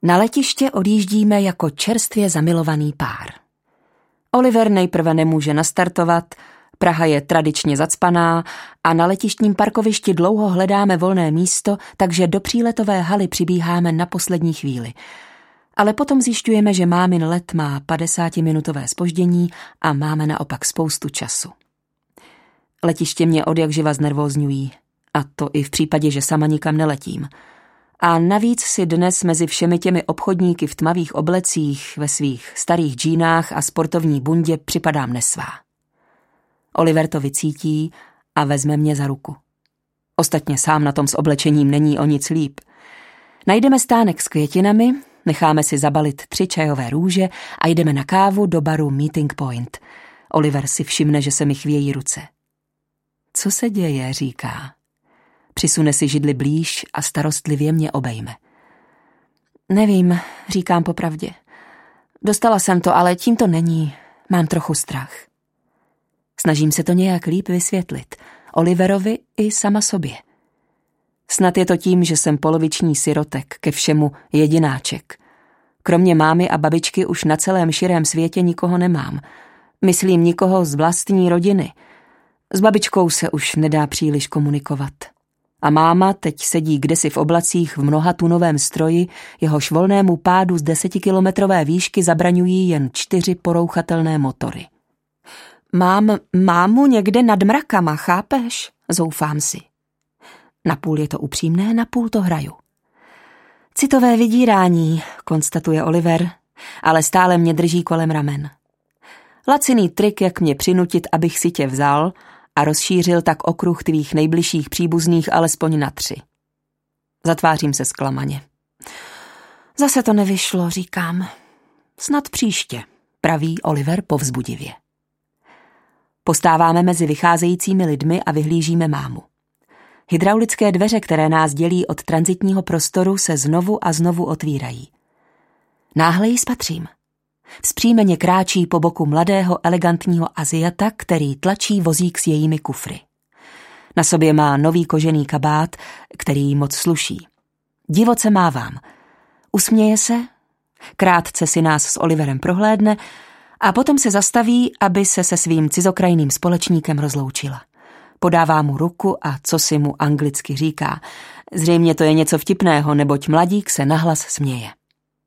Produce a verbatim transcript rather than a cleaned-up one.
Na letiště odjíždíme jako čerstvě zamilovaný pár. Oliver nejprve nemůže nastartovat, Praha je tradičně zacpaná a na letištním parkovišti dlouho hledáme volné místo, takže do příletové haly přibíháme na poslední chvíli. Ale potom zjišťujeme, že mámin let má padesátiminutové zpoždění a máme naopak spoustu času. Letiště mě odjakživa znervózňují, a to i v případě, že sama nikam neletím. A navíc si dnes mezi všemi těmi obchodníky v tmavých oblecích, ve svých starých džínách a sportovní bundě připadám nesvá. Oliver to vycítí a vezme mě za ruku. Ostatně sám na tom s oblečením není o nic líp. Najdeme stánek s květinami, necháme si zabalit tři čajové růže a jdeme na kávu do baru Meeting Point. Oliver si všimne, že se mi chvějí ruce. Co se děje, říká. Přisune si židli blíž a starostlivě mě obejme. Nevím, říkám popravdě. Dostala jsem to, ale tím to není. Mám trochu strach. Snažím se to nějak líp vysvětlit. Oliverovi i sama sobě. Snad je to tím, že jsem poloviční sirotek, ke všemu jedináček. Kromě mámy a babičky už na celém širém světě nikoho nemám. Myslím nikoho z vlastní rodiny. S babičkou se už nedá příliš komunikovat. A máma teď sedí kdesi v oblacích v mnohatunovém stroji, jehož volnému pádu z desetikilometrové výšky zabraňují jen čtyři porouchatelné motory. Mám mámu někde nad mrakama, chápeš? Zoufám si. Napůl je to upřímné, napůl to hraju. Citové vydírání, konstatuje Oliver, ale stále mě drží kolem ramen. Laciný trik, jak mě přinutit, abych si tě vzal a rozšířil tak okruh tvých nejbližších příbuzných alespoň na tři. Zatvářím se zklamaně. Zase to nevyšlo, říkám. Snad příště, praví Oliver povzbudivě. Postáváme mezi vycházejícími lidmi a vyhlížíme mámu. Hydraulické dveře, které nás dělí od tranzitního prostoru, se znovu a znovu otvírají. Náhle ji spatřím. Vzpřímeně kráčí po boku mladého elegantního Aziata, který tlačí vozík s jejími kufry. Na sobě má nový kožený kabát, který jí moc sluší. Divoce mávám. Usměje se, krátce si nás s Oliverem prohlédne a potom se zastaví, aby se se svým cizokrajným společníkem rozloučila. Podává mu ruku a co si mu anglicky říká. Zřejmě to je něco vtipného, neboť mladík se nahlas směje.